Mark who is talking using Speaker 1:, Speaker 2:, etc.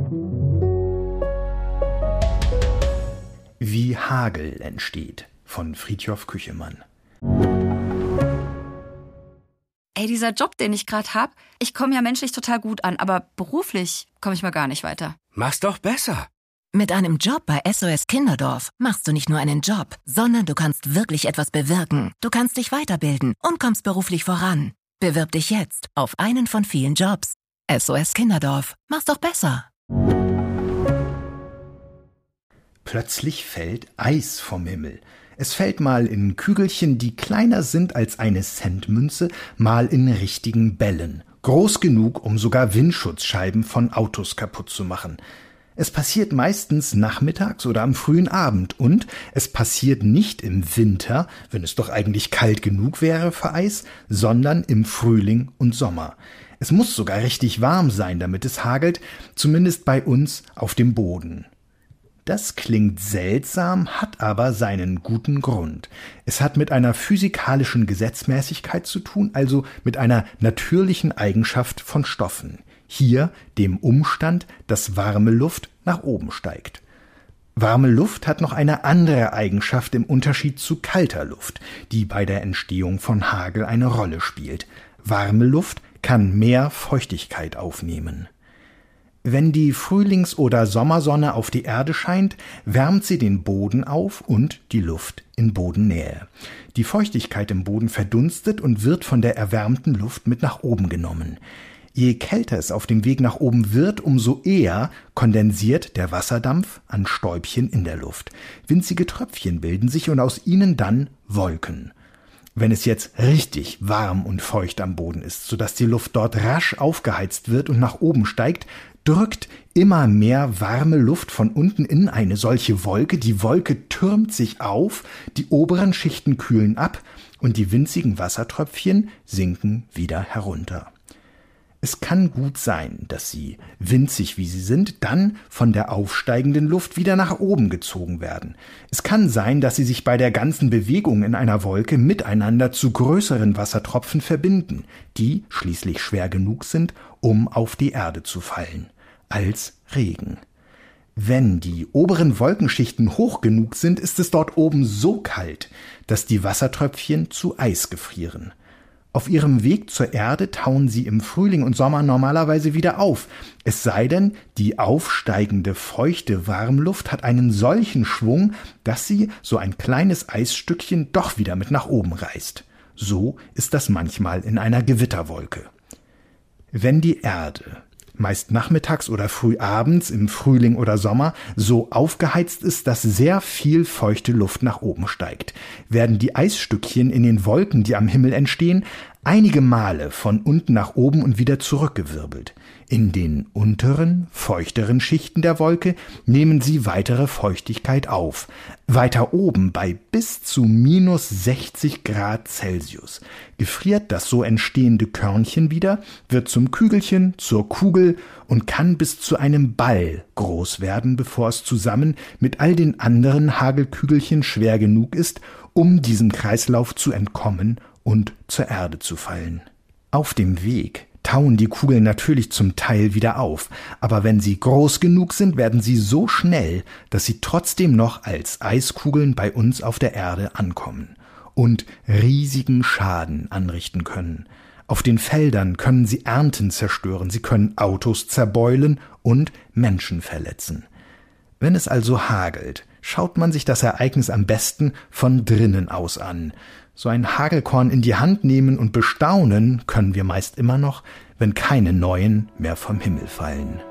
Speaker 1: Wie Hagel entsteht von Fridtjof Küchemann.
Speaker 2: Ey, dieser Job, den ich gerade habe, ich komme ja menschlich total gut an, aber beruflich komme ich mal gar nicht weiter.
Speaker 3: Mach's doch besser.
Speaker 4: Mit einem Job bei SOS Kinderdorf machst du nicht nur einen Job, sondern du kannst wirklich etwas bewirken. Du kannst dich weiterbilden und kommst beruflich voran. Bewirb dich jetzt auf einen von vielen Jobs. SOS Kinderdorf, mach's doch besser.
Speaker 1: Plötzlich fällt Eis vom Himmel. Es fällt mal in Kügelchen, die kleiner sind als eine Centmünze, mal in richtigen Bällen. Groß genug, um sogar Windschutzscheiben von Autos kaputt zu machen. Es passiert meistens nachmittags oder am frühen Abend und es passiert nicht im Winter, wenn es doch eigentlich kalt genug wäre für Eis, sondern im Frühling und Sommer. Es muss sogar richtig warm sein, damit es hagelt, zumindest bei uns auf dem Boden. Das klingt seltsam, hat aber seinen guten Grund. Es hat mit einer physikalischen Gesetzmäßigkeit zu tun, also mit einer natürlichen Eigenschaft von Stoffen. Hier dem Umstand, dass warme Luft nach oben steigt. Warme Luft hat noch eine andere Eigenschaft im Unterschied zu kalter Luft, die bei der Entstehung von Hagel eine Rolle spielt. Warme Luft kann mehr Feuchtigkeit aufnehmen. Wenn die Frühlings- oder Sommersonne auf die Erde scheint, wärmt sie den Boden auf und die Luft in Bodennähe. Die Feuchtigkeit im Boden verdunstet und wird von der erwärmten Luft mit nach oben genommen. Je kälter es auf dem Weg nach oben wird, umso eher kondensiert der Wasserdampf an Stäubchen in der Luft. Winzige Tröpfchen bilden sich und aus ihnen dann Wolken. Wenn es jetzt richtig warm und feucht am Boden ist, sodass die Luft dort rasch aufgeheizt wird und nach oben steigt, drückt immer mehr warme Luft von unten in eine solche Wolke. Die Wolke türmt sich auf, die oberen Schichten kühlen ab und die winzigen Wassertröpfchen sinken wieder herunter. Es kann gut sein, dass sie, winzig wie sie sind, dann von der aufsteigenden Luft wieder nach oben gezogen werden. Es kann sein, dass sie sich bei der ganzen Bewegung in einer Wolke miteinander zu größeren Wassertropfen verbinden, die schließlich schwer genug sind, um auf die Erde zu fallen, als Regen. Wenn die oberen Wolkenschichten hoch genug sind, ist es dort oben so kalt, dass die Wassertröpfchen zu Eis gefrieren. Auf ihrem Weg zur Erde tauen sie im Frühling und Sommer normalerweise wieder auf, es sei denn, die aufsteigende, feuchte Warmluft hat einen solchen Schwung, dass sie so ein kleines Eisstückchen doch wieder mit nach oben reißt. So ist das manchmal in einer Gewitterwolke. Wenn die Erde, meist nachmittags oder früh abends im Frühling oder Sommer, so aufgeheizt ist, dass sehr viel feuchte Luft nach oben steigt, werden die Eisstückchen in den Wolken, die am Himmel entstehen, einige Male von unten nach oben und wieder zurückgewirbelt. In den unteren, feuchteren Schichten der Wolke nehmen sie weitere Feuchtigkeit auf. Weiter oben bei bis zu minus 60 Grad Celsius gefriert das so entstehende Körnchen wieder, wird zum Kügelchen, zur Kugel und kann bis zu einem Ball groß werden, bevor es zusammen mit all den anderen Hagelkügelchen schwer genug ist, um diesem Kreislauf zu entkommen und zur Erde zu fallen. Auf dem Weg tauen die Kugeln natürlich zum Teil wieder auf, aber wenn sie groß genug sind, werden sie so schnell, dass sie trotzdem noch als Eiskugeln bei uns auf der Erde ankommen und riesigen Schaden anrichten können. Auf den Feldern können sie Ernten zerstören, sie können Autos zerbeulen und Menschen verletzen. Wenn es also hagelt, schaut man sich das Ereignis am besten von drinnen aus an. So ein Hagelkorn in die Hand nehmen und bestaunen können wir meist immer noch, wenn keine neuen mehr vom Himmel fallen.